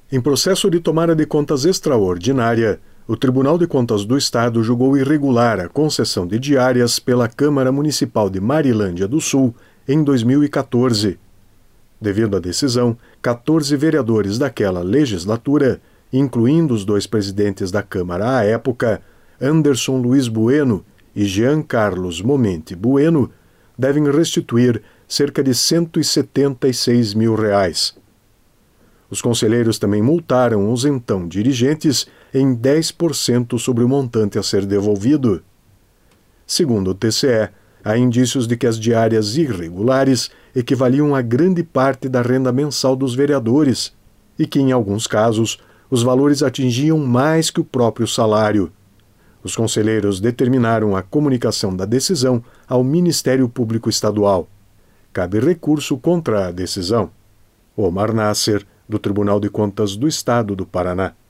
Em processo de tomada de contas extraordinária, o Tribunal de Contas do Estado julgou irregular a concessão de diárias pela Câmara Municipal de Marilândia do Sul em 2014. Devido à decisão, 14 vereadores daquela legislatura, incluindo os 2 presidentes da Câmara à época, Anderson Luiz Bueno e Jean Carlos Momente Bueno, devem restituir cerca de R$ 176 mil. Os conselheiros também multaram os então dirigentes em 10% sobre o montante a ser devolvido. Segundo o TCE, há indícios de que as diárias irregulares equivaliam a grande parte da renda mensal dos vereadores e que, em alguns casos, os valores atingiam mais que o próprio salário. Os conselheiros determinaram a comunicação da decisão ao Ministério Público Estadual. Cabe recurso contra a decisão. Omar Nasser, do Tribunal de Contas do Estado do Paraná.